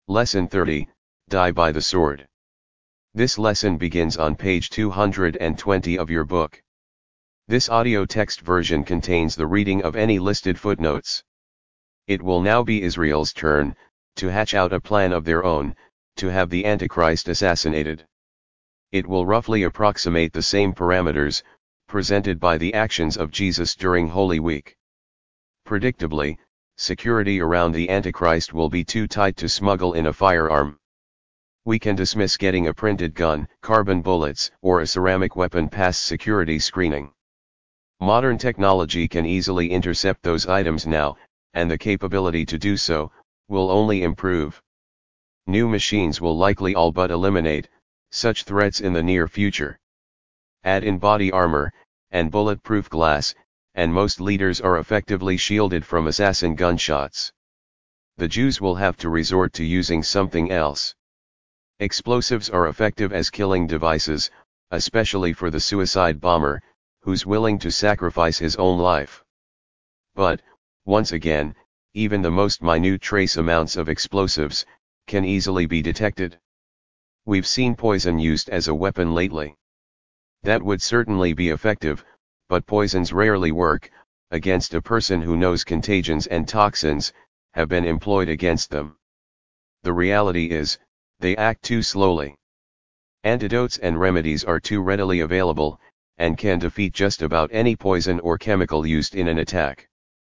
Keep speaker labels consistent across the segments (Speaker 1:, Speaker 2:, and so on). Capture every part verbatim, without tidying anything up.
Speaker 1: Lesson thirty, Die by the Sword. This lesson begins on page two hundred twenty of your book. This audio text version contains the reading of any listed footnotes. It will now be Israel's turn, to hatch out a plan of their own, to have the Antichrist assassinated. It will roughly approximate the same parameters, presented by the actions of Jesus during Holy Week. Predictably, security around the Antichrist will be too tight to smuggle in a firearm. We can dismiss getting a printed gun, carbon bullets, or a ceramic weapon past security screening. Modern technology can easily intercept those items now, and the capability to do so will only improve. New machines will likely all but eliminate such threats in the near future. Add in body armor and bulletproof glass, and most leaders are effectively shielded from assassin gunshots. The Jews will have to resort to using something else. Explosives are effective as killing devices, especially for the suicide bomber, who's willing to sacrifice his own life. But, once again, even the most minute trace amounts of explosives can easily be detected. We've seen poison used as a weapon lately. That would certainly be effective, but poisons rarely work against a person who knows contagions and toxins have been employed against them. The reality is, they act too slowly. Antidotes and remedies are too readily available, and can defeat just about any poison or chemical used in an attack.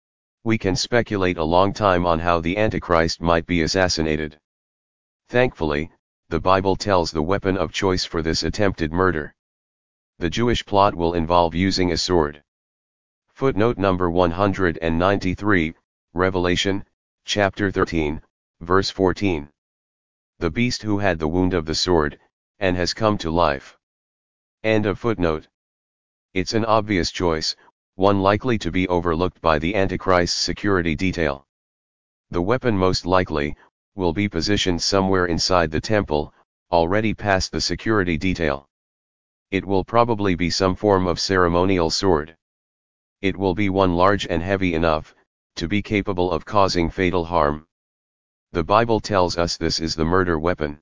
Speaker 1: We can speculate a long time on how the Antichrist might be assassinated. Thankfully, the Bible tells the weapon of choice for this attempted murder. The Jewish plot will involve using a sword. Footnote number one hundred ninety-three, Revelation, chapter thirteen, verse fourteen. The beast who had the wound of the sword, and has come to life. End of footnote. It's an obvious choice, one likely to be overlooked by the Antichrist's security detail. The weapon most likely will be positioned somewhere inside the temple, already past the security detail. It will probably be some form of ceremonial sword. It will be one large and heavy enough to be capable of causing fatal harm. The Bible tells us this is the murder weapon.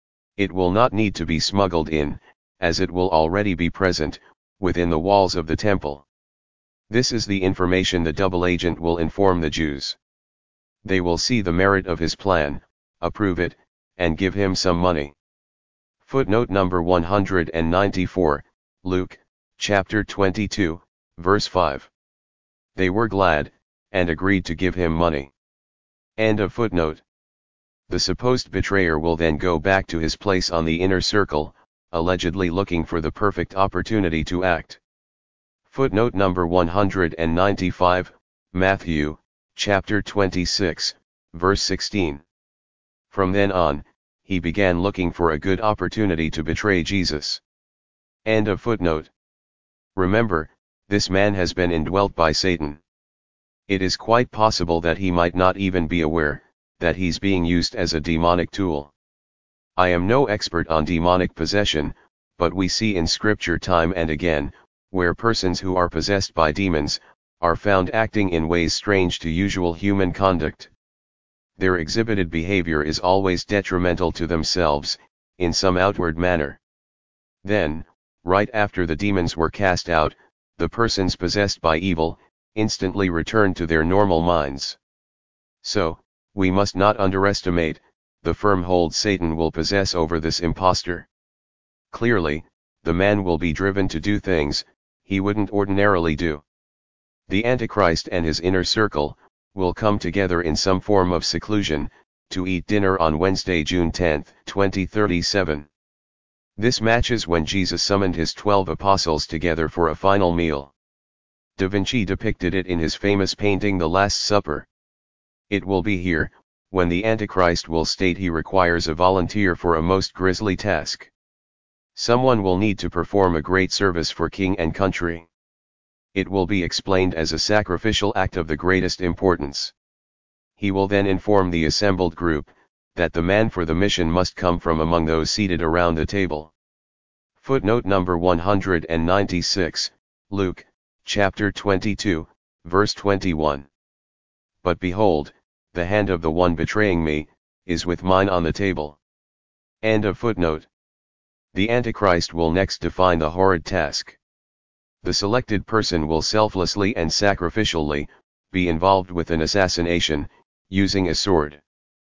Speaker 1: It will not need to be smuggled in, as it will already be present within the walls of the temple. This is the information the double agent will inform the Jews. They will see the merit of his plan, approve it, and give him some money. Footnote number one hundred ninety-four, Luke, chapter twenty-two, verse five. They were glad, and agreed to give him money. End of footnote. The supposed betrayer will then go back to his place on the inner circle, allegedly looking for the perfect opportunity to act. Footnote number one hundred ninety-five, Matthew, chapter twenty-six, verse sixteen. From then on, he began looking for a good opportunity to betray Jesus. End of footnote. Remember, this man has been indwelt by Satan. It is quite possible that he might not even be aware that he's being used as a demonic tool. I am no expert on demonic possession, but we see in Scripture time and again, where persons who are possessed by demons are found acting in ways strange to usual human conduct. Their exhibited behavior is always detrimental to themselves, in some outward manner. Then, right after the demons were cast out, the persons possessed by evil instantly returned to their normal minds. So, we must not underestimate the firm hold Satan will possess over this impostor. Clearly, the man will be driven to do things he wouldn't ordinarily do. The Antichrist and his inner circle will come together in some form of seclusion to eat dinner on Wednesday, June tenth, twenty thirty-seven. This matches when Jesus summoned his twelve apostles together for a final meal. Da Vinci depicted it in his famous painting The Last Supper. It will be here, when the Antichrist will state he requires a volunteer for a most grisly task. Someone will need to perform a great service for king and country. It will be explained as a sacrificial act of the greatest importance. He will then inform the assembled group that the man for the mission must come from among those seated around the table. Footnote number one hundred ninety-six, Luke, chapter twenty-two, verse twenty-one. But behold, the hand of the one betraying me is with mine on the table. End of footnote. The Antichrist will next define the horrid task. The selected person will selflessly and sacrificially be involved with an assassination, using a sword.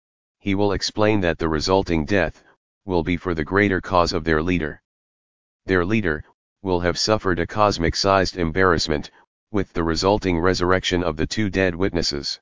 Speaker 1: He will explain that the resulting death will be for the greater cause of their leader. Their leader will have suffered a cosmic-sized embarrassment, with the resulting resurrection of the two dead witnesses.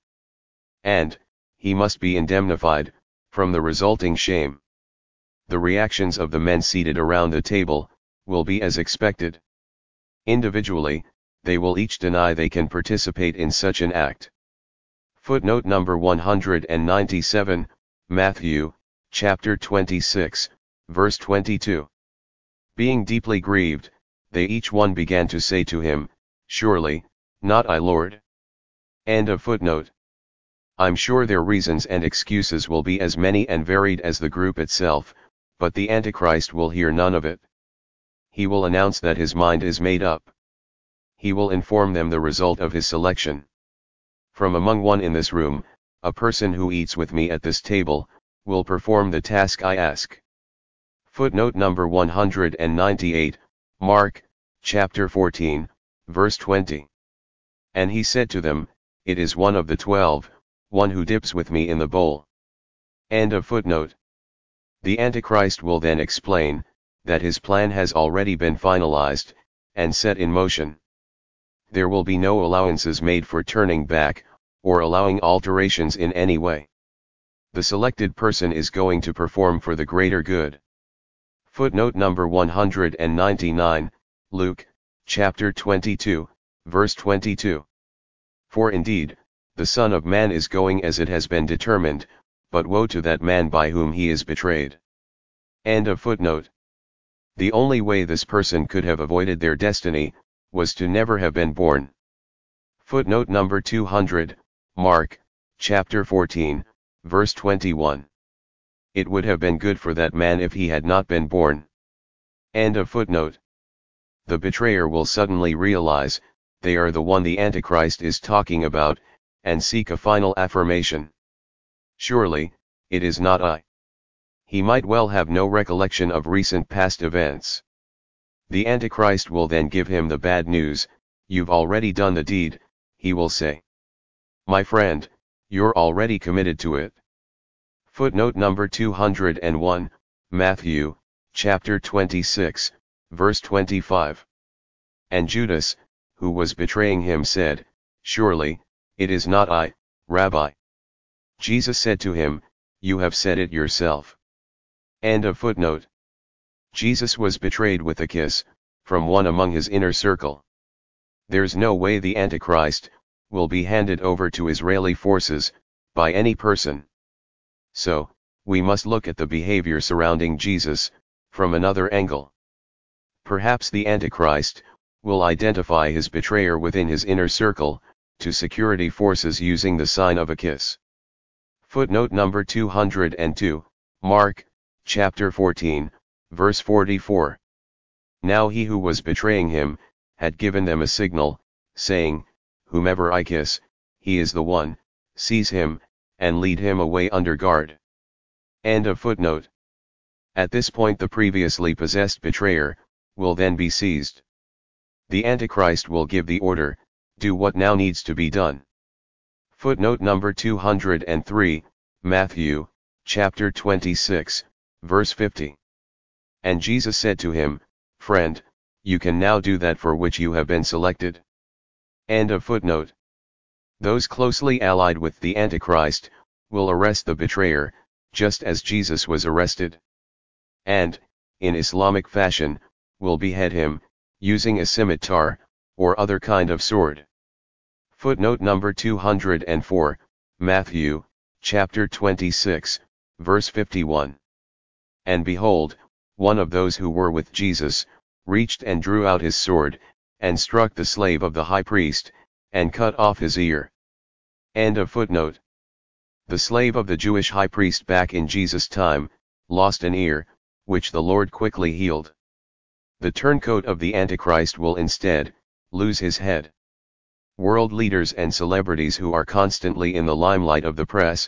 Speaker 1: And he must be indemnified from the resulting shame. The reactions of the men seated around the table will be as expected. Individually, they will each deny they can participate in such an act. Footnote number one hundred ninety-seven, Matthew, chapter twenty-six, verse twenty-two. Being deeply grieved, they each one began to say to him, "Surely, not I, Lord." End of footnote. I'm sure their reasons and excuses will be as many and varied as the group itself, but the Antichrist will hear none of it. He will announce that his mind is made up. He will inform them the result of his selection. From among one in this room, a person who eats with me at this table, will perform the task I ask. Footnote number one hundred ninety-eight, Mark, chapter fourteen, verse twenty. And he said to them, "It is one of the twelve, one who dips with me in the bowl." End of footnote. The Antichrist will then explain that his plan has already been finalized and set in motion. There will be no allowances made for turning back, or allowing alterations in any way. The selected person is going to perform for the greater good. Footnote number one hundred ninety-nine, Luke, chapter twenty-two, verse twenty-two. For indeed, the Son of Man is going as it has been determined, but woe to that man by whom he is betrayed. End of footnote. The only way this person could have avoided their destiny, was to never have been born. Footnote number two hundred, Mark, chapter fourteen, verse twenty-one. It would have been good for that man if he had not been born. End of footnote. The betrayer will suddenly realize, they are the one the Antichrist is talking about, and seek a final affirmation. Surely, it is not I. He might well have no recollection of recent past events. The Antichrist will then give him the bad news, "You've already done the deed," he will say. "My friend, you're already committed to it." Footnote number two hundred one, Matthew, chapter twenty-six, verse twenty-five. And Judas, who was betraying him, said, "Surely, it is not I, Rabbi." Jesus said to him, "You have said it yourself." End of footnote. Jesus was betrayed with a kiss, from one among his inner circle. There's no way the Antichrist will be handed over to Israeli forces, by any person. So, we must look at the behavior surrounding Jesus, from another angle. Perhaps the Antichrist will identify his betrayer within his inner circle, to security forces using the sign of a kiss. Footnote number two hundred two, Mark, chapter fourteen, verse forty-four. Now he who was betraying him, had given them a signal, saying, "Whomever I kiss, he is the one, seize him, and lead him away under guard." End of footnote. At this point the previously possessed betrayer, will then be seized. The Antichrist will give the order, "Do what now needs to be done." Footnote number two hundred three, Matthew, chapter twenty-six, verse fifty. And Jesus said to him, "Friend, you can now do that for which you have been selected." End of footnote. Those closely allied with the Antichrist, will arrest the betrayer, just as Jesus was arrested. And, in Islamic fashion, will behead him, using a scimitar, or other kind of sword. Footnote number two hundred four, Matthew, chapter twenty-six, verse fifty-one. And behold, one of those who were with Jesus, reached and drew out his sword, and struck the slave of the high priest, and cut off his ear. End of footnote. The slave of the Jewish high priest back in Jesus' time, lost an ear, which the Lord quickly healed. The turncoat of the Antichrist will instead, lose his head. World leaders and celebrities who are constantly in the limelight of the press,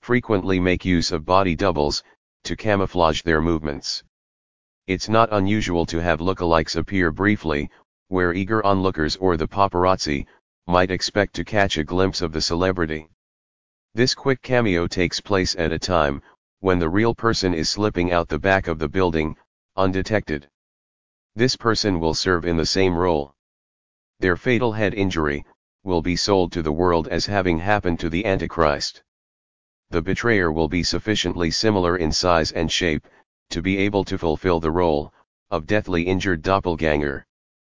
Speaker 1: frequently make use of body doubles, to camouflage their movements. It's not unusual to have lookalikes appear briefly, where eager onlookers or the paparazzi might expect to catch a glimpse of the celebrity. This quick cameo takes place at a time when the real person is slipping out the back of the building, undetected. This person will serve in the same role. Their fatal head injury will be sold to the world as having happened to the Antichrist. The betrayer will be sufficiently similar in size and shape to be able to fulfill the role of deathly injured doppelganger.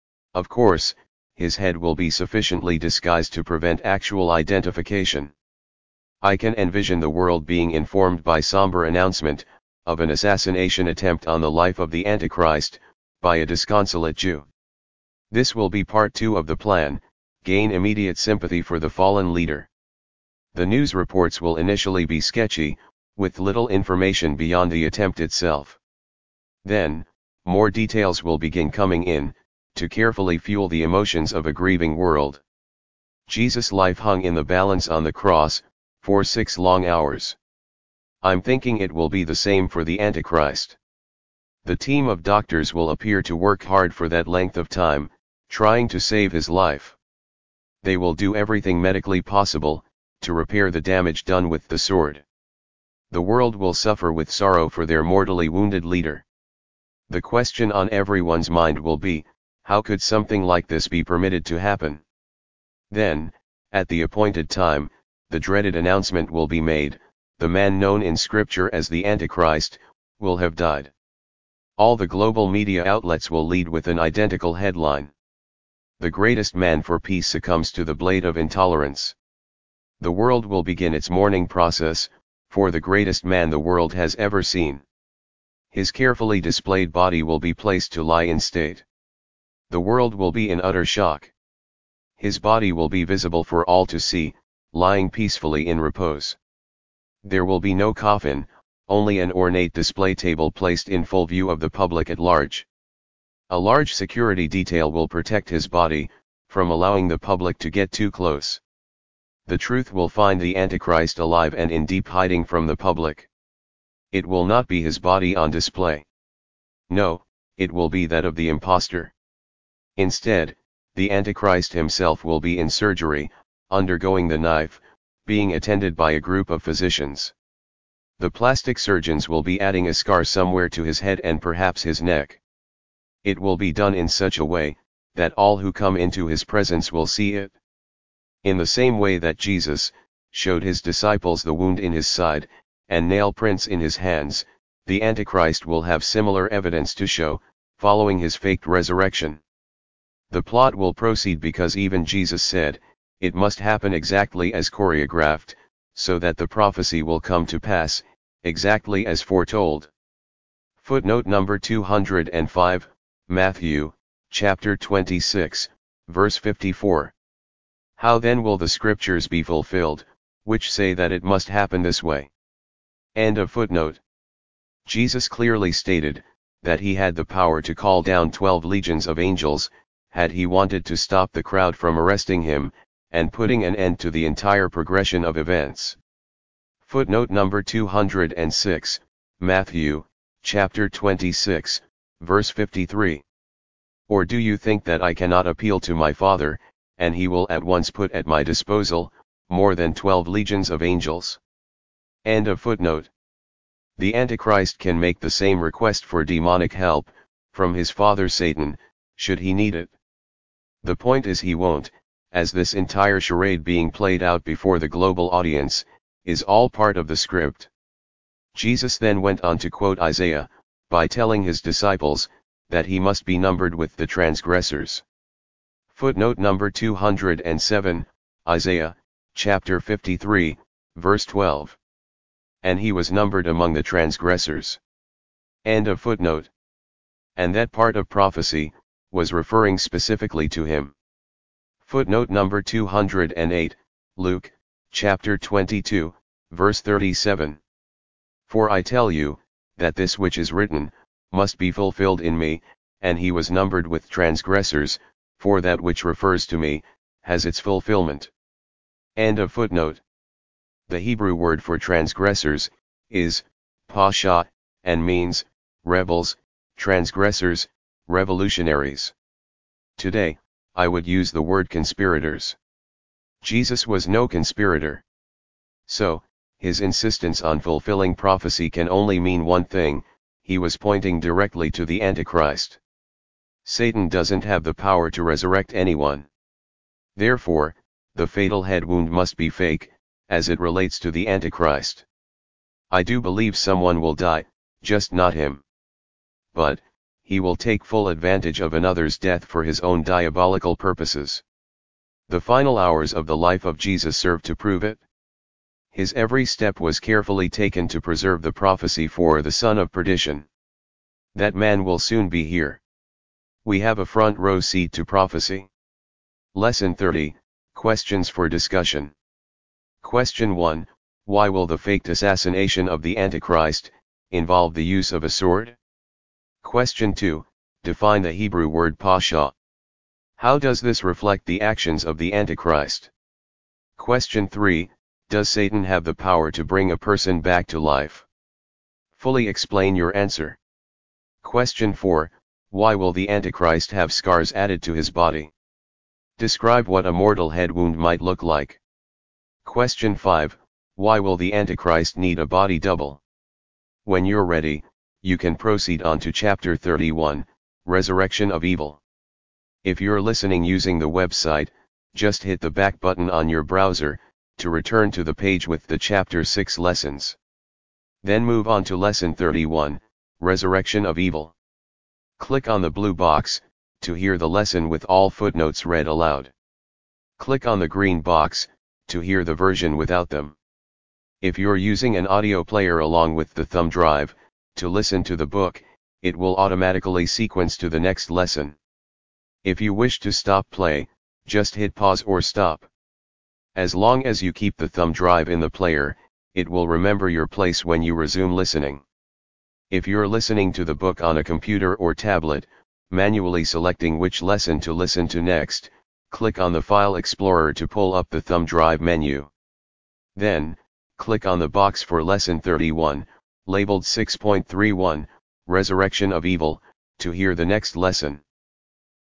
Speaker 1: Of course, his head will be sufficiently disguised to prevent actual identification. I can envision the world being informed by somber announcement of an assassination attempt on the life of the Antichrist by a disconsolate Jew. This will be part two of the plan: gain immediate sympathy for the fallen leader. The news reports will initially be sketchy, with little information beyond the attempt itself. Then, more details will begin coming in, to carefully fuel the emotions of a grieving world. Jesus' life hung in the balance on the cross, for six long hours. I'm thinking it will be the same for the Antichrist. The team of doctors will appear to work hard for that length of time, trying to save his life. They will do everything medically possible to repair the damage done with the sword. The world will suffer with sorrow for their mortally wounded leader. The question on everyone's mind will be, how could something like this be permitted to happen? Then, at the appointed time, the dreaded announcement will be made: the man known in Scripture as the Antichrist will have died. All the global media outlets will lead with an identical headline: the greatest man for peace succumbs to the blade of intolerance. The world will begin its mourning process for the greatest man the world has ever seen. His carefully displayed body will be placed to lie in state. The world will be in utter shock. His body will be visible for all to see, lying peacefully in repose. There will be no coffin, only an ornate display table placed in full view of the public at large. A large security detail will protect his body from allowing the public to get too close. The truth will find the Antichrist alive and in deep hiding from the public. It will not be his body on display. No, it will be that of the impostor. Instead, the Antichrist himself will be in surgery, undergoing the knife, being attended by a group of physicians. The plastic surgeons will be adding a scar somewhere to his head and perhaps his neck. It will be done in such a way that all who come into his presence will see it. In the same way that Jesus showed his disciples the wound in his side and nail prints in his hands, the Antichrist will have similar evidence to show, following his faked resurrection. The plot will proceed because even Jesus said, it must happen exactly as choreographed, so that the prophecy will come to pass, exactly as foretold. Footnote number two hundred five, Matthew, chapter twenty-six, verse fifty-four. How then will the scriptures be fulfilled, which say that it must happen this way? End of footnote. Jesus clearly stated that he had the power to call down twelve legions of angels, had he wanted to stop the crowd from arresting him, and putting an end to the entire progression of events. Footnote number two hundred six, Matthew, chapter twenty-six, verse fifty-three. Or do you think that I cannot appeal to my Father, and he will at once put at my disposal more than twelve legions of angels? End of footnote. The Antichrist can make the same request for demonic help from his father Satan, should he need it. The point is he won't, as this entire charade being played out before the global audience is all part of the script. Jesus then went on to quote Isaiah by telling his disciples that he must be numbered with the transgressors. Footnote number two hundred seven, Isaiah, chapter fifty-three, verse twelve. And he was numbered among the transgressors. End of footnote. And that part of prophecy was referring specifically to him. Footnote number two hundred eight, Luke, chapter twenty-two, verse thirty-seven. For I tell you, that this which is written, must be fulfilled in me, and he was numbered with transgressors, for that which refers to me, has its fulfillment. End of footnote. The Hebrew word for transgressors is pasha, and means rebels, transgressors, revolutionaries. Today, I would use the word conspirators. Jesus was no conspirator. So, his insistence on fulfilling prophecy can only mean one thing: he was pointing directly to the Antichrist. Satan doesn't have the power to resurrect anyone. Therefore, the fatal head wound must be fake, as it relates to the Antichrist. I do believe someone will die, just not him. But, he will take full advantage of another's death for his own diabolical purposes. The final hours of the life of Jesus serve to prove it. His every step was carefully taken to preserve the prophecy for the son of perdition. That man will soon be here. We have a front row seat to prophecy. Lesson thirty, Questions for discussion. Question one, why will the faked assassination of the Antichrist involve the use of a sword? Question two, define the Hebrew word pasha. How does this reflect the actions of the Antichrist? Question three, does Satan have the power to bring a person back to life? Fully explain your answer. Question four, why will the Antichrist have scars added to his body? Describe what a mortal head wound might look like. Question five, why will the Antichrist need a body double? When you're ready, you can proceed on to chapter thirty-one, Resurrection of Evil. If you're listening using the website, just hit the back button on your browser, to return to the page with the chapter six lessons. Then move on to lesson thirty-one, Resurrection of Evil. Click on the blue box, to hear the lesson with all footnotes read aloud. Click on the green box, to hear the version without them. If you're using an audio player along with the thumb drive, to listen to the book, it will automatically sequence to the next lesson. If you wish to stop play, just hit pause or stop. As long as you keep the thumb drive in the player, it will remember your place when you resume listening. If you're listening to the book on a computer or tablet, manually selecting which lesson to listen to next, click on the File Explorer to pull up the thumb drive menu. Then, click on the box for lesson thirty-one, labeled six point three one, Resurrection of Evil, to hear the next lesson.